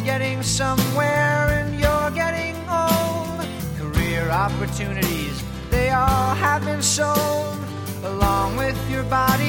getting somewhere and you're getting old. Career opportunities, they all have been sold, along with your body